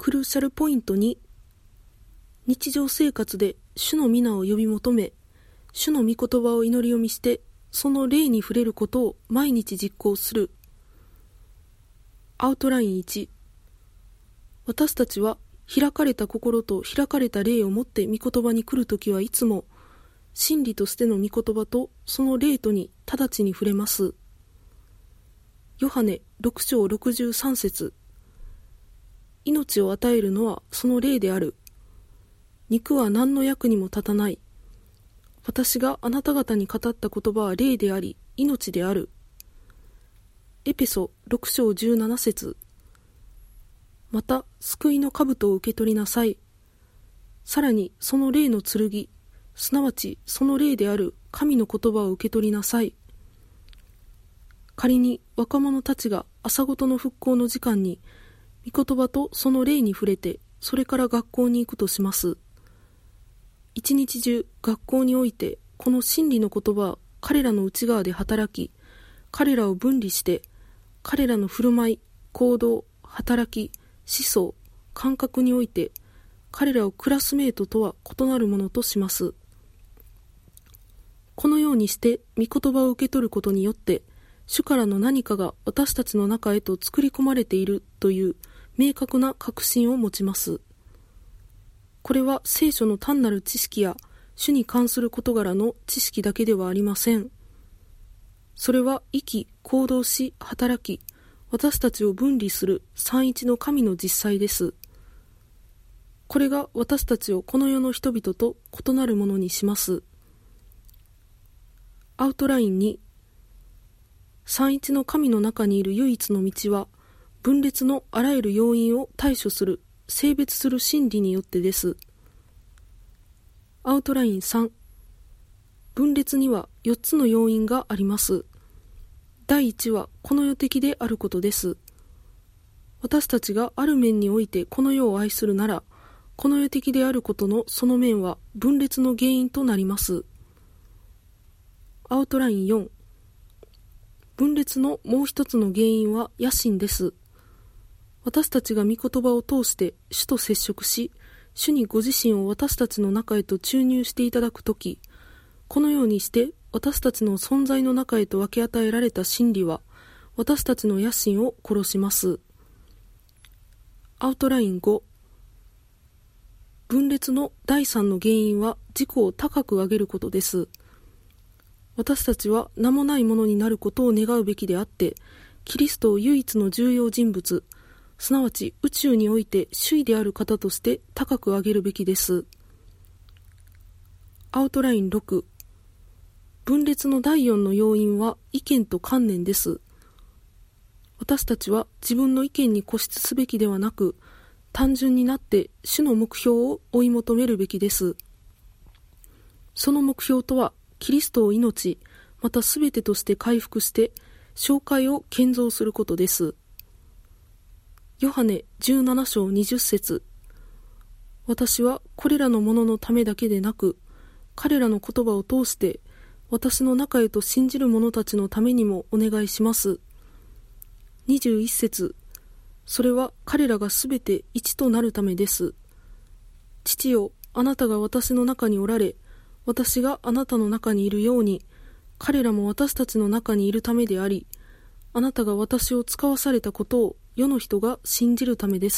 クルーシャルポイント2、日常生活で主の皆を呼び求め、主の御言葉を祈り読みして、その霊に触れることを毎日実行する。アウトライン1、私たちは開かれた心と開かれた霊を持って御言葉に来るときはいつも、真理としての御言葉とその霊とに直ちに触れます。ヨハネ6章63節、命を与えるのはその霊である。肉は何の役にも立たない。私があなた方に語った言葉は霊であり、命である。エペソ6章17節、また救いの兜を受け取りなさい。さらにその霊の剣、すなわちその霊である神の言葉を受け取りなさい。仮に若者たちが朝ごとの復興の時間に御言葉とその霊に触れて、それから学校に行くとします。一日中学校においてこの真理の言葉は彼らの内側で働き、彼らを分離して、彼らの振る舞い、行動、働き、思想、感覚において彼らをクラスメートとは異なるものとします。このようにして御言葉を受け取ることによって、主からの何かが私たちの中へと作り込まれているという明確な確信を持ちます。これは聖書の単なる知識や主に関する事柄の知識だけではありません。それは生き、行動し、働き、私たちを分離する三一の神の実際です。これが私たちをこの世の人々と異なるものにします。アウトライン2、三一の神の中にいる唯一の道は、分裂のあらゆる要因を対処する、性別する真理によってです。アウトライン3、分裂には4つの要因があります。第1はこの世的であることです。私たちがある面においてこの世を愛するなら、この世的であることのその面は分裂の原因となります。アウトライン4、分裂のもう一つの原因は野心です。私たちが御言葉を通して主と接触し、主にご自身を私たちの中へと注入していただくとき、このようにして私たちの存在の中へと分け与えられた真理は、私たちの野心を殺します。アウトライン5、分裂の第3の原因は自己を高く上げることです。私たちは名もないものになることを願うべきであって、キリストを唯一の重要人物、すなわち宇宙において首位である方として高く上げるべきです。アウトライン6、分裂の第4の要因は意見と観念です。私たちは自分の意見に固執すべきではなく、単純になって主の目標を追い求めるべきです。その目標とは、キリストを命、またすべてとして回復して、紹介を建造することです。ヨハネ17章20節、私はこれらのもののためだけでなく、彼らの言葉を通して、私の中へと信じる者たちのためにもお願いします。21節、それは彼らがすべて一となるためです。父よ、あなたが私の中におられ、私があなたの中にいるように、彼らも私たちの中にいるためであり、あなたが私を使わされたことを世の人が信じるためです。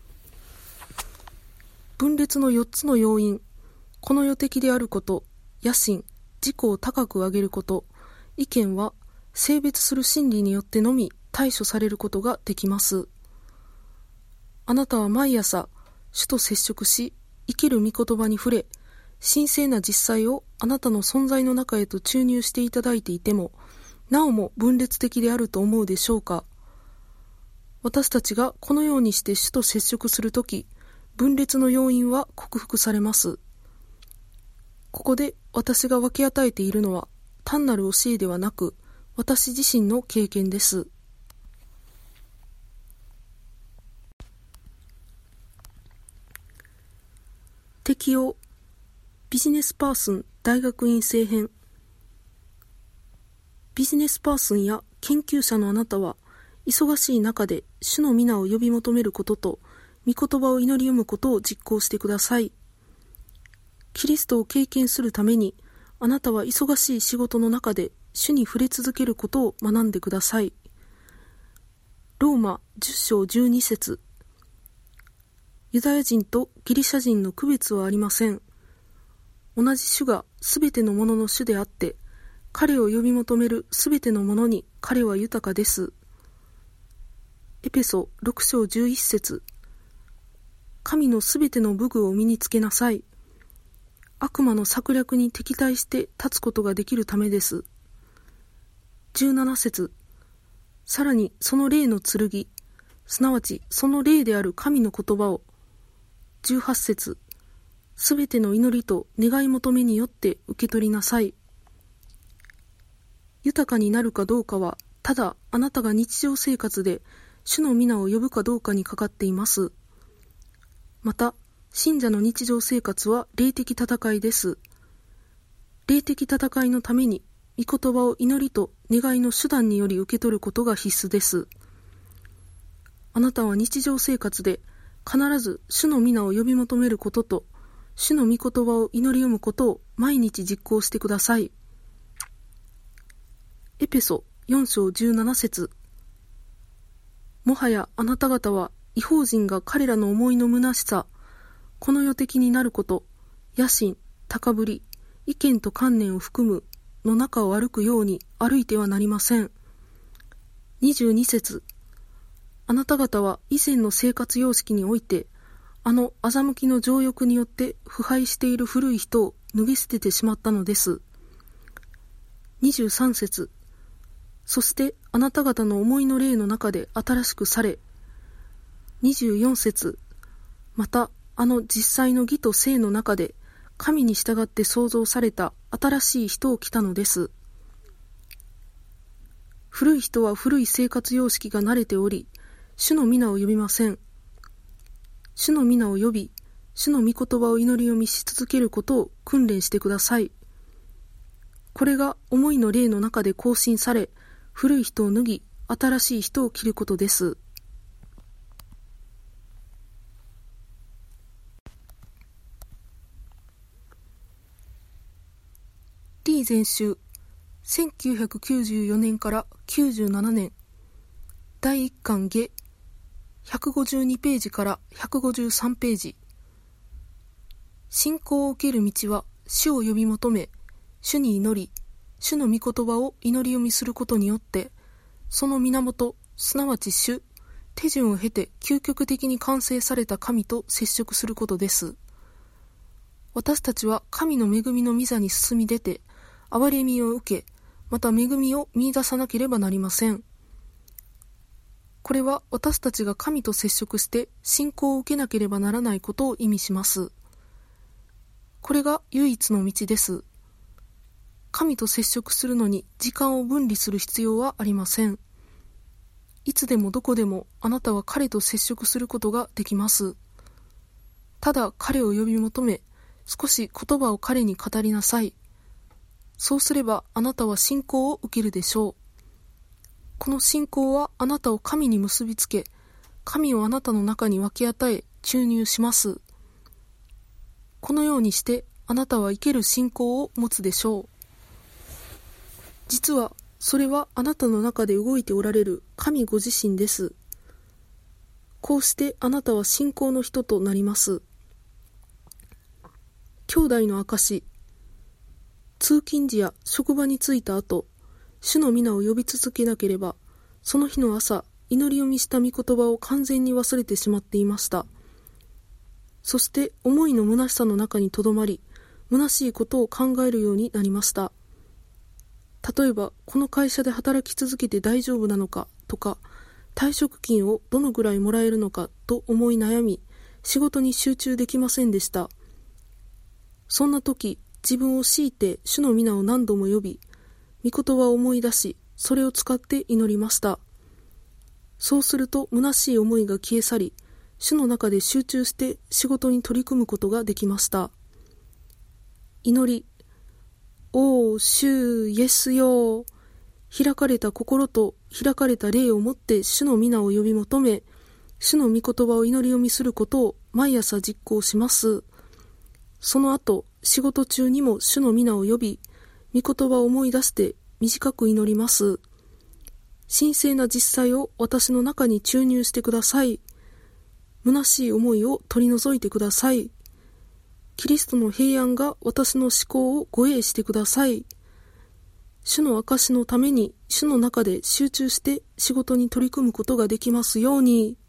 分裂の4つの要因、この世的であること、野心、自己を高く上げること、意見は性別する真理によってのみ対処されることができます。あなたは毎朝、主と接触し、生きる御言葉に触れ、神聖な実際をあなたの存在の中へと注入していただいていても、なおも分裂的であると思うでしょうか。私たちがこのようにして主と接触するとき、分裂の要因は克服されます。ここで私が分け与えているのは単なる教えではなく、私自身の経験です。適用ビジネスパーソン大学院生編。ビジネスパーソンや研究者のあなたは、忙しい中で主の皆を呼び求めることと、 御言葉を祈り読むことを実行してください。キリストを経験するために、あなたは忙しい仕事の中で主に触れ続けることを学んでください。ローマ10章12節。ユダヤ人とギリシャ人の区別はありません。同じ主がすべてのものの主であって、彼を呼び求めるすべてのものに彼は豊かです。エペソ6章11節。神のすべての武具を身につけなさい。悪魔の策略に敵対して立つことができるためです。17節。さらにその霊の剣、すなわちその霊である神の言葉を。18節。すべての祈りと願い求めによって受け取りなさい。豊かになるかどうかは、ただあなたが日常生活で主の皆を呼ぶかどうかにかかっています。また、信者の日常生活は霊的戦いです。霊的戦いのために、御言葉を祈りと願いの手段により受け取ることが必須です。あなたは日常生活で必ず主の皆を呼び求めることと、主の御言葉を祈り読むことを毎日実行してください。エペソ4章17節。もはやあなた方は異邦人が彼らの思いの虚しさ、この世的になること、野心、高ぶり、意見と観念を含むの中を歩くように歩いてはなりません。22節。あなた方は以前の生活様式において、あの欺きの情欲によって腐敗している古い人を脱ぎ捨ててしまったのです。23節。そしてあなた方の思いの霊の中で新しくされ。24節。またあの実際の義と聖の中で神に従って創造された新しい人を着たのです。古い人は古い生活様式が慣れており、主の皆を呼びません。主の皆を呼び、主の御言葉を祈り読みし続けることを訓練してください。これが思いの霊の中で更新され、古い人を脱ぎ、新しい人を着ることです。李全集、1994年から97年、第1巻下、152ページから153ページ。信仰を受ける道は、主を呼び求め、主に祈り、主の御言葉を祈り読みすることによって、その源、すなわち主、手順を経て究極的に完成された神と接触することです。私たちは神の恵みの御座に進み出て、憐れみを受け、また恵みを見出さなければなりません。これは私たちが神と接触して信仰を受けなければならないことを意味します。これが唯一の道です。神と接触するのに時間を分離する必要はありません。いつでもどこでもあなたは彼と接触することができます。ただ彼を呼び求め、少し言葉を彼に語りなさい。そうすればあなたは信仰を受けるでしょう。この信仰はあなたを神に結びつけ、神をあなたの中に分け与え、注入します。このようにしてあなたは生ける信仰を持つでしょう。実はそれはあなたの中で動いておられる神ご自身です。こうしてあなたは信仰の人となります。兄弟の証。通勤時や職場に着いた後、主の皆を呼び続けなければ、その日の朝、祈り読みした御言葉を完全に忘れてしまっていました。そして思いの虚しさの中にとどまり、虚しいことを考えるようになりました。例えば、この会社で働き続けて大丈夫なのかとか、退職金をどのぐらいもらえるのかと思い悩み、仕事に集中できませんでした。そんな時、自分を強いて主の皆を何度も呼び、御言葉を思い出し、それを使って祈りました。そうすると虚しい思いが消え去り、主の中で集中して仕事に取り組むことができました。祈り。おー、主イエスよ。開かれた心と開かれた霊をもって主の皆を呼び求め、 主の御言葉を祈り読みすることを毎朝実行します。その後、仕事中にも主の皆を呼び、御言葉を思い出して短く祈ります。神聖な実際を私の中に注入してください。虚しい思いを取り除いてください。キリストの平安が私の思考を護衛してください。主の証のために主の中で集中して仕事に取り組むことができますように。